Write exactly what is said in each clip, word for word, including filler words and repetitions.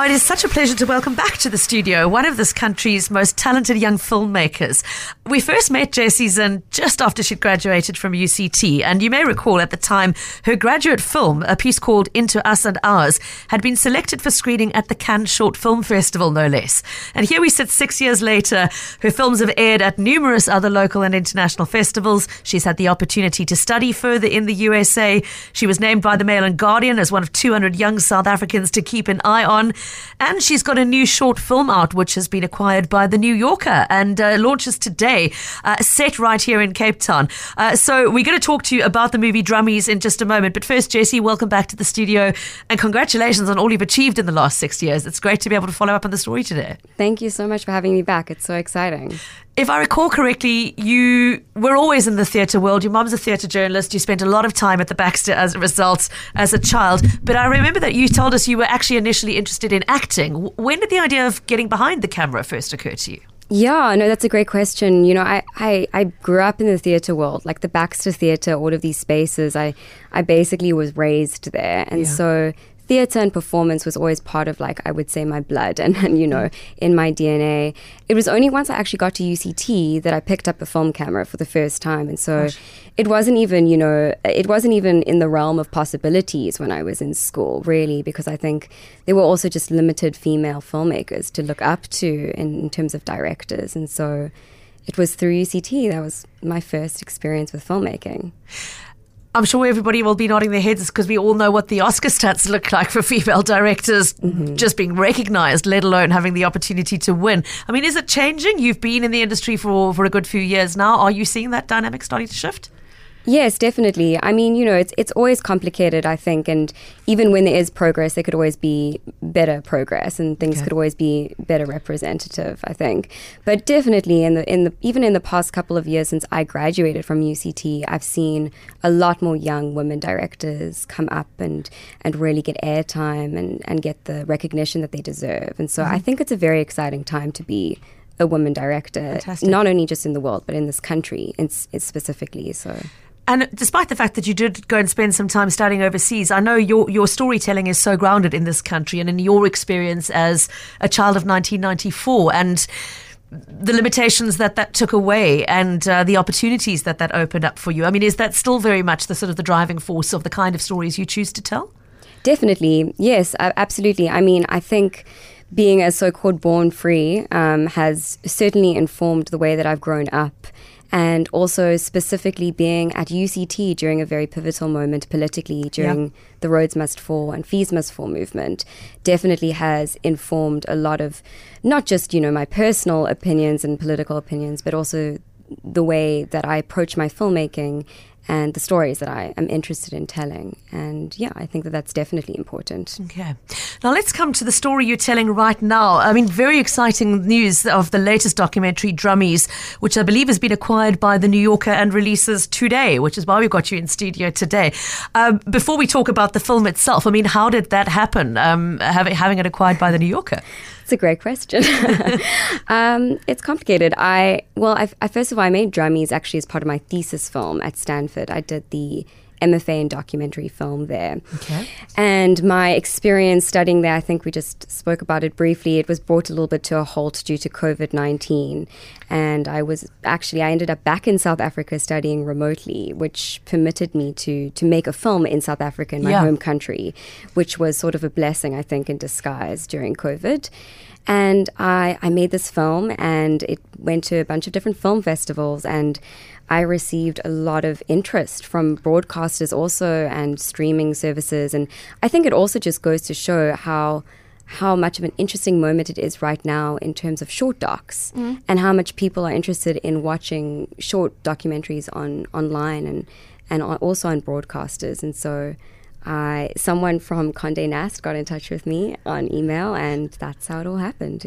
Now, it is such a pleasure to welcome back to the studio one of this country's most talented young filmmakers. We first met Jessie Zinn just after she'd graduated from U C T, and you may recall at the time her graduate film, a piece called Into Us and Ours, had been selected for screening at the Cannes Short Film Festival, no less. And here we sit six years later. Her films have aired at numerous other local and international festivals. She's had the opportunity to study further in the U S A. She was named by the Mail and Guardian as one of two hundred young South Africans to keep an eye on. And she's got a new short film out, which has been acquired by The New Yorker and uh, launches today, uh, set right here in Cape Town. Uh, so we're going to talk to you about the movie Drummies in just a moment. But first, Jessie, welcome back to the studio and congratulations on all you've achieved in the last six years. It's great to be able to follow up on the story today. Thank you so much for having me back. It's so exciting. If I recall correctly, you were always in the theatre world. Your mum's a theatre journalist. You spent a lot of time at the Baxter as a result as a child. But I remember that you told us you were actually initially interested in acting. When did the idea of getting behind the camera first occur to you? Yeah, no, that's a great question. You know, I, I, I grew up in the theatre world, like the Baxter Theatre, all of these spaces. I, I basically was raised there. And yeah. so theatre and performance was always part of, like, I would say, my blood and, and, you know, in my D N A. It was only once I actually got to U C T that I picked up a film camera for the first time. And so Gosh. it wasn't even, you know, it wasn't even in the realm of possibilities when I was in school, really, because I think there were also just limited female filmmakers to look up to in, in terms of directors. And so it was through U C T that was my first experience with filmmaking. I'm sure everybody will be nodding their heads because we all know what the Oscar stats look like for female directors mm-hmm. just being recognised, let alone having the opportunity to win. I mean, is it changing? You've been in the industry for, for a good few years now. Are you seeing that dynamic starting to shift? Yes, definitely. I mean, you know, it's it's always complicated, I think, and even when there is progress, there could always be better progress, and things okay. could always be better representative, I think. But definitely, in the in the even in the past couple of years since I graduated from U C T, I've seen a lot more young women directors come up and and really get airtime and and get the recognition that they deserve. And so mm-hmm. I think it's a very exciting time to be a woman director, Fantastic. Not only just in the world, but in this country, it's, it's specifically so. And despite the fact that you did go and spend some time studying overseas, I know your your storytelling is so grounded in this country and in your experience as a child of nineteen ninety-four and the limitations that that took away and uh, the opportunities that that opened up for you. I mean, is that still very much the sort of the driving force of the kind of stories you choose to tell? Definitely. Yes, absolutely. I mean, I think being a so-called born free um, has certainly informed the way that I've grown up. And also specifically being at U C T during a very pivotal moment politically during yeah. the Rhodes Must Fall and Fees Must Fall movement definitely has informed a lot of not just, you know, my personal opinions and political opinions, but also the way that I approach my filmmaking and the stories that I am interested in telling. And yeah, I think that that's definitely important. Okay. Now let's come to the story you're telling right now. I mean, very exciting news of the latest documentary, Drummies, which I believe has been acquired by The New Yorker and releases today, which is why we've got you in studio today. Um, before we talk about the film itself, I mean, how did that happen, um, having, having it acquired by The New Yorker? It's a great question. um, it's complicated. I well, I, I first of all, I made Drummies actually as part of my thesis film at Stanford. I did the M F A in documentary film there. Okay. And my experience studying there, I think we just spoke about it briefly. It was brought a little bit to a halt due to covid nineteen. And I was actually, I ended up back in South Africa studying remotely, which permitted me to to make a film in South Africa, in my yeah. home country, which was sort of a blessing, I think, in disguise during COVID. And I, I made this film and it went to a bunch of different film festivals, and I received a lot of interest from broadcasters also and streaming services. And I think it also just goes to show how how much of an interesting moment it is right now in terms of short docs mm. and how much people are interested in watching short documentaries on online and, and also on broadcasters. And so I, someone from Condé Nast got in touch with me on email, and that's how it all happened, yeah.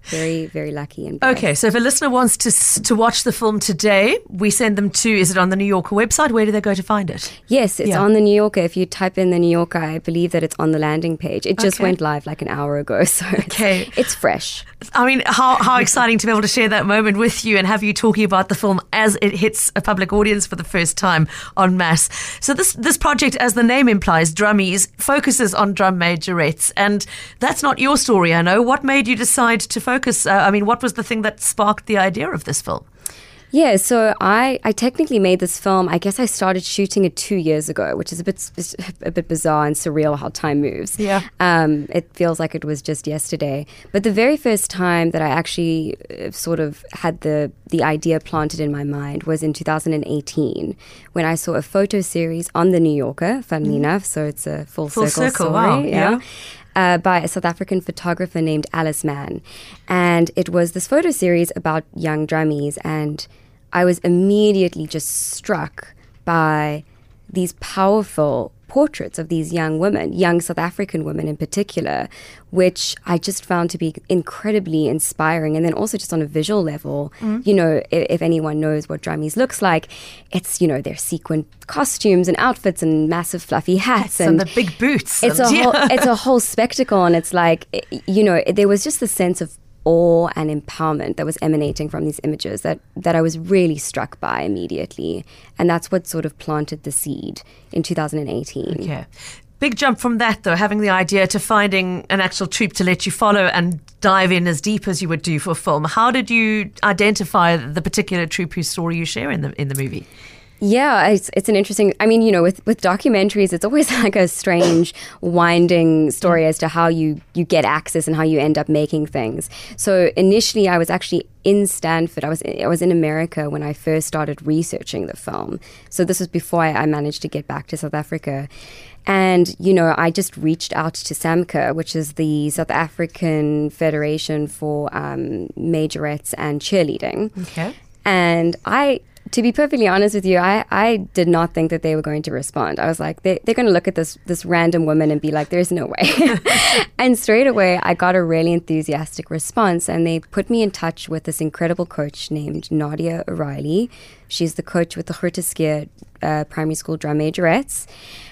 very, very lucky. And blessed. Okay, so if a listener wants to to watch the film today, we send them to, is it on the New Yorker website? Where do they go to find it? Yes, it's Yeah. on the New Yorker. If you type in the New Yorker, I believe that it's on the landing page. It just Okay. went live like an hour ago, so Okay. it's, it's fresh. I mean, how, how exciting to be able to share that moment with you and have you talking about the film as it hits a public audience for the first time en masse. So this this project, as the name implies, Drummies, focuses on drum majorettes. And that's not your story, I know. What made you decide to focus? Uh, I mean, what was the thing that sparked the idea of this film? Yeah, so I, I technically made this film. I guess I started shooting it two years ago, which is a bit a bit bizarre and surreal how time moves. Yeah. Um, it feels like it was just yesterday. But the very first time that I actually uh, sort of had the the idea planted in my mind was in two thousand eighteen, when I saw a photo series on the New Yorker, funnily mm. enough. So it's a full, Full circle, circle, story. wow, yeah. Uh, by a South African photographer named Alice Mann. And it was this photo series about young drummies, and I was immediately just struck by these powerful portraits of these young women, young South African women in particular, which I just found to be incredibly inspiring. And then also just on a visual level, mm. you know, if, if anyone knows what Drummies looks like, it's, you know, their sequin costumes and outfits and massive fluffy hats. And, and the big boots. It's, and, a yeah. whole, it's a whole spectacle. And it's like, you know, there was just a sense of awe and empowerment that was emanating from these images that, that I was really struck by immediately. And that's what sort of planted the seed in two thousand eighteen. Okay. Big jump from that, though, having the idea to finding an actual troupe to let you follow and dive in as deep as you would do for film. How did you identify the particular troupe whose story you share in the in the movie? Yeah, it's it's an interesting, I mean, you know, with, with documentaries, it's always like a strange, winding story as to how you, you get access and how you end up making things. So initially, I was actually in Stanford. I was I was in America when I first started researching the film. So this was before I, I managed to get back to South Africa. And, you know, I just reached out to SAMCA, which is the South African Federation for um, Majorettes and Cheerleading. Okay. And I... To be perfectly honest with you, I, I did not think that they were going to respond. I was like, they, they're going to look at this this random woman and be like, there's no way. And straight away, I got a really enthusiastic response. And they put me in touch with this incredible coach named Nadia O'Reilly. She's the coach with the Grooterschuur uh, primary school drum majorettes.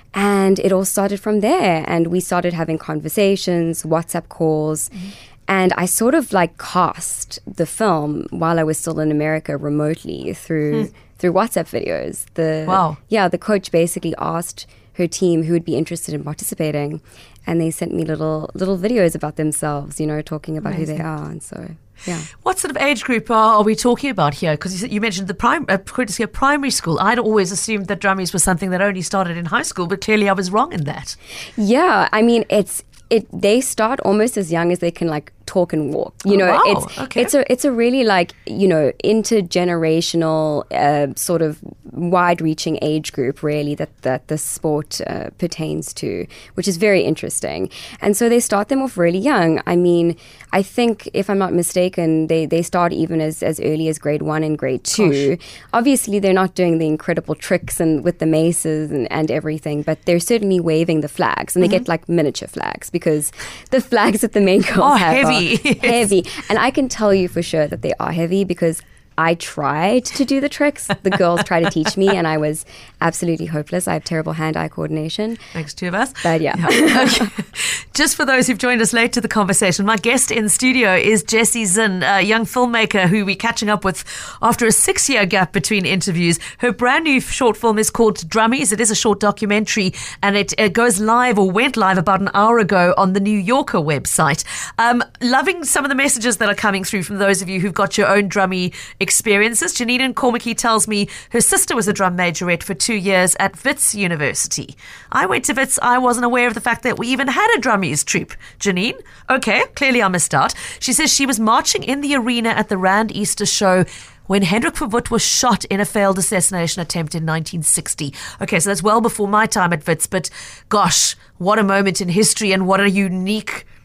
And it all started from there. And we started having conversations, WhatsApp calls. Mm-hmm. And I sort of like cast the film while I was still in America remotely through hmm. through WhatsApp videos. The wow. Yeah, the coach basically asked her team who would be interested in participating, and they sent me little little videos about themselves, you know, talking about Amazing. Who they are. And so, yeah. What sort of age group are, are we talking about here? Because you, you mentioned the prim- uh, primary school. I'd always assumed that Drummies was something that only started in high school, but clearly I was wrong in that. Yeah, I mean, it's it. They start almost as young as they can, like, talk and walk. You know, oh, wow. it's okay. it's a it's a really, like, you know, intergenerational uh, sort of wide-reaching age group, really, that that the sport uh, pertains to, which is very interesting. And so they start them off really young. I mean, I think, if I'm not mistaken, they they start even as as early as grade one and grade two. Gosh. Obviously, they're not doing the incredible tricks and with the maces and, and everything, but they're certainly waving the flags, and they mm-hmm. get like miniature flags, because the flags that the main girls oh, have heavy. are heavy. And I can tell you for sure that they are heavy, because I tried to do the tricks. The girls tried to teach me, and I was absolutely hopeless. I have terrible hand-eye coordination. Thanks, two of us. But yeah. yeah. Okay. Just for those who've joined us late to the conversation, my guest in studio is Jessie Zinn, a young filmmaker who we're catching up with after a six-year gap between interviews. Her brand new short film is called Drummies. It is a short documentary, and it, it goes live, or went live about an hour ago on the New Yorker website. Um, loving some of the messages that are coming through from those of you who've got your own drummy experiences. Janine Cormacky tells me her sister was a drum majorette for two years at Wits University. I went to Wits. I wasn't aware of the fact that we even had a drummies troupe. Janine? Okay, clearly I missed out. She says she was marching in the arena at the Rand Easter show when Hendrik Verwoerd was shot in a failed assassination attempt in nineteen sixty. Okay, so that's well before my time at Wits, but gosh, what a moment in history, and what a unique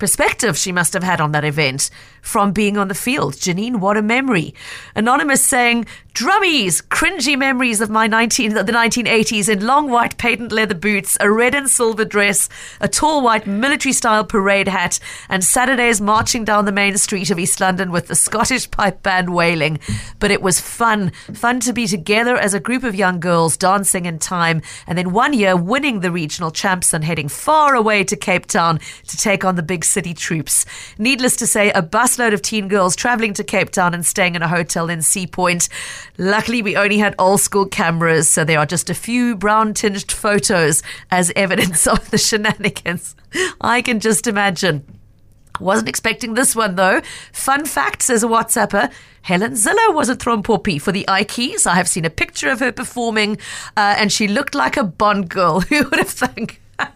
perspective she must have had on that event from being on the field. Janine, what a memory. Anonymous saying, drummies, cringy memories of my nineteen, the nineteen eighties in long white patent leather boots, a red and silver dress, a tall white military-style parade hat, and Saturdays marching down the main street of East London with the Scottish pipe band wailing. But it was fun, fun to be together as a group of young girls dancing in time, and then one year winning the regional champs and heading far away to Cape Town to take on the big city troops. Needless to say, a busload of teen girls travelling to Cape Town and staying in a hotel in Sea Point. Luckily, we only had old school cameras, so there are just a few brown-tinged photos as evidence of the shenanigans. I can just imagine. Wasn't expecting this one, though. Fun fact, says a WhatsApper, Helen Zillow was at Thrompopi for the Ikeys. I have seen a picture of her performing, uh, and she looked like a Bond girl. Who would have thunk?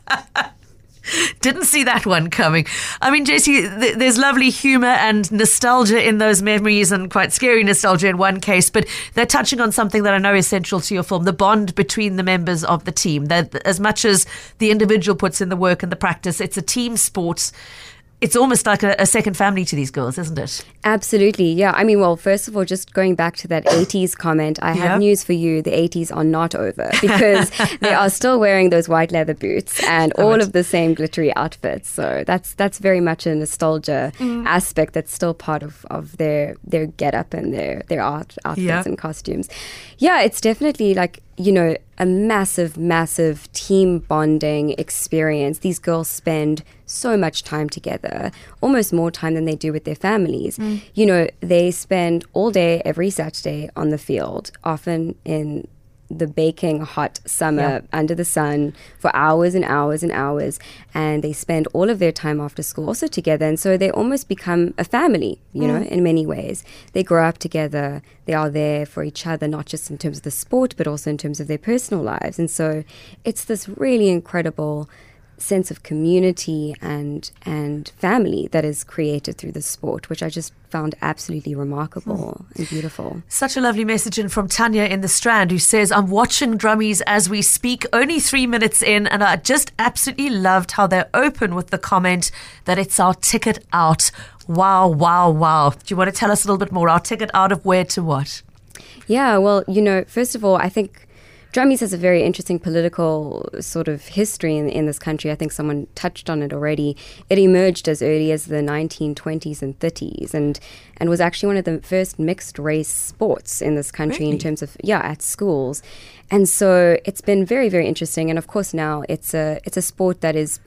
Didn't see that one coming. I mean, J C, th- there's lovely humour and nostalgia in those memories, and quite scary nostalgia in one case, but they're touching on something that I know is central to your film, the bond between the members of the team. That as much as the individual puts in the work and the practice, it's a team sport. It's almost like a, a second family to these girls, isn't it? Absolutely, yeah. I mean, well, first of all, just going back to that eighties comment, I have yeah. news for you. The eighties are not over, because they are still wearing those white leather boots and all it. of the same glittery outfits. So that's that's very much a nostalgia mm. aspect that's still part of, of their their get-up and their, their art outfits yeah. and costumes. Yeah, it's definitely like, you know, a massive, massive team bonding experience. These girls spend so much time together, almost more time than they do with their families. Mm. You know, they spend all day, every Saturday on the field, often in the baking hot summer yeah. under the sun for hours and hours and hours, and they spend all of their time after school also together, and so they almost become a family, you mm. know, in many ways. They grow up together, they are there for each other, not just in terms of the sport but also in terms of their personal lives, and so it's this really incredible sense of community and and family that is created through the sport, which I just found absolutely remarkable mm. and beautiful. Such a lovely message in from Tanya in the Strand, who says, I'm watching Drummies as we speak, only three minutes in, and I just absolutely loved how they're open with the comment that it's our ticket out. Wow, wow, wow. Do you want to tell us a little bit more? Our ticket out of where to what? Yeah, well, you know, first of all, I think Drummies has a very interesting political sort of history in, in this country. I think someone touched on it already. It emerged as early as the nineteen twenties and thirties and, and was actually one of the first mixed race sports in this country really? in terms of, yeah, at schools. And so it's been very, very interesting. And of course now it's a it's a sport that is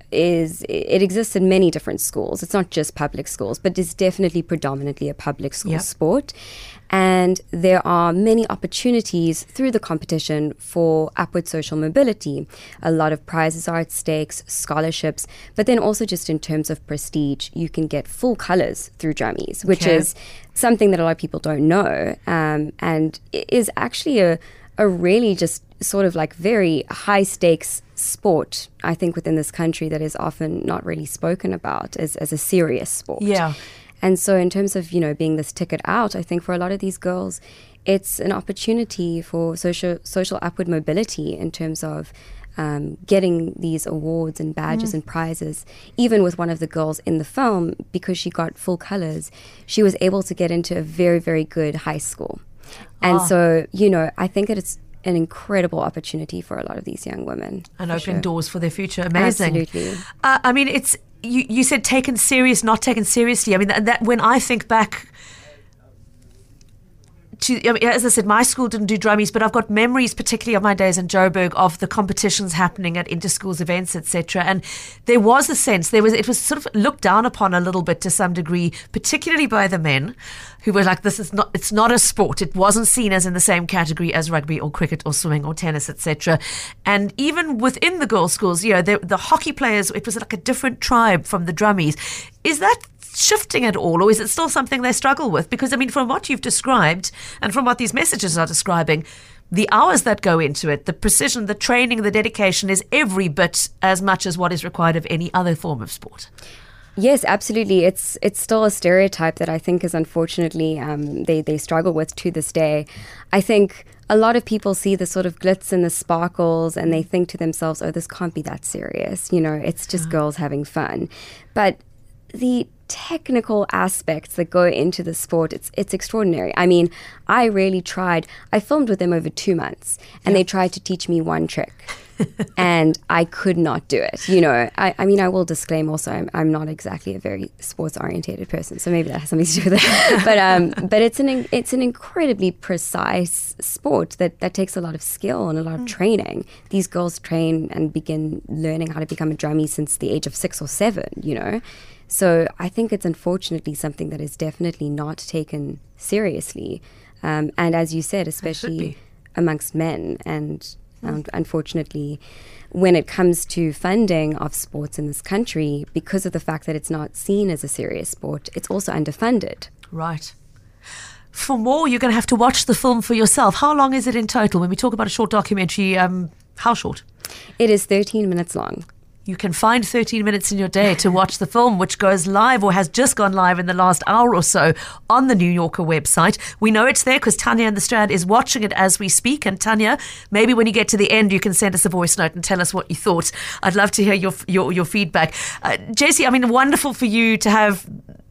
is it exists in many different schools. It's not just public schools, but it's definitely predominantly a public school yep. sport. And there are many opportunities through the competition for upward social mobility. A lot of prizes are at stakes, scholarships, but then also just in terms of prestige, you can get full colours through Drummies, which okay. is something that a lot of people don't know, um, and is actually a, a really just sort of like very high stakes sport, I think, within this country that is often not really spoken about as, as a serious sport. Yeah. And so in terms of, you know, being this ticket out, I think for a lot of these girls, it's an opportunity for social social upward mobility in terms of um, getting these awards and badges mm. and prizes. Even with one of the girls in the film, because she got full colours, she was able to get into a very, very good high school. And oh. so, you know, I think that it's an incredible opportunity for a lot of these young women. And open sure. doors for their future. Amazing. Absolutely. Uh, I mean, it's you, you said taken serious, not taken seriously. I mean, that, that when I think back to, I mean, as I said, my school didn't do Drummies, but I've got memories, particularly of my days in Joburg, of the competitions happening at inter-schools events, et cetera. And there was a sense, there was it was sort of looked down upon a little bit to some degree, particularly by the men, who were like, "This is not, it's not a sport." It wasn't seen as in the same category as rugby or cricket or swimming or tennis, et cetera. And even within the girls' schools, you know, the, the hockey players, it was like a different tribe from the Drummies. Is that shifting at all, or is it still something they struggle with? Because I mean, from what you've described and from what these messages are describing, the hours that go into it, the precision, the training, the dedication is every bit as much as what is required of any other form of sport. Yes, absolutely. It's it's still a stereotype that I think is unfortunately um, they, they struggle with to this day. I think a lot of people see the sort of glitz and the sparkles and they think to themselves, oh, this can't be that serious. You know, it's just yeah. girls having fun. But the technical aspects that go into the sport, it's it's extraordinary. I mean, I really tried. I filmed with them over two months, and yeah. they tried to teach me one trick. And I could not do it. You know, I, I mean, I will disclaim also, I'm, I'm not exactly a very sports-orientated person, so maybe that has something to do with it. But um, but it's an it's an incredibly precise sport that, that takes a lot of skill and a lot of mm. training. These girls train and begin learning how to become a drummer since the age of six or seven, you know. So I think it's unfortunately something that is definitely not taken seriously. Um, and as you said, especially amongst men. And Um, unfortunately, when it comes to funding of sports in this country, because of the fact that it's not seen as a serious sport, it's also underfunded. Right. For more, you're going to have to watch the film for yourself. How long is it in total? When we talk about a short documentary, um, how short? It is thirteen minutes long. You can find thirteen minutes in your day to watch the film, which goes live or has just gone live in the last hour or so on the New Yorker website. We know it's there because Tanya in the Strand is watching it as we speak. And Tanya, maybe when you get to the end, you can send us a voice note and tell us what you thought. I'd love to hear your your, your feedback. Uh, Jessie, I mean, wonderful for you to have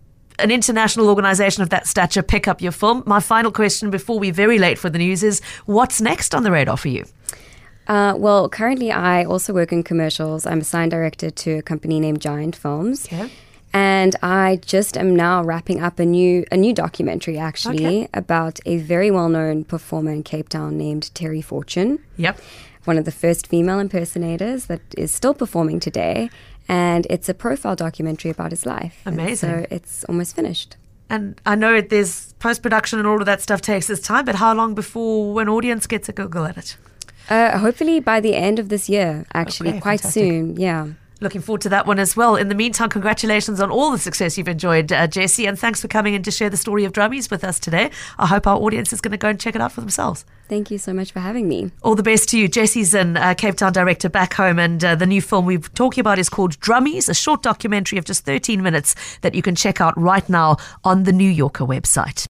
an international organisation of that stature pick up your film. My final question before we're very late for the news is, what's next on the radar for you? Uh, well, currently I also work in commercials. I'm a sign director to a company named Giant Films. Okay. And I just am now wrapping up a new a new documentary, actually, okay. about a very well-known performer in Cape Town named Terry Fortune. Yep. One of the first female impersonators that is still performing today. And it's a profile documentary about his life. Amazing. And so it's almost finished. And I know there's post-production and all of that stuff takes its time, but how long before an audience gets a Google at it? Uh, hopefully by the end of this year, actually, okay, quite fantastic. soon, yeah. Looking forward to that one as well. In the meantime, congratulations on all the success you've enjoyed, uh, Jessie, and thanks for coming in to share the story of Drummies with us today. I hope our audience is going to go and check it out for themselves. Thank you so much for having me. All the best to you. Jessie Zinn, uh, Cape Town director, back home, and uh, the new film we're talking about is called Drummies, a short documentary of just thirteen minutes that you can check out right now on the New Yorker website.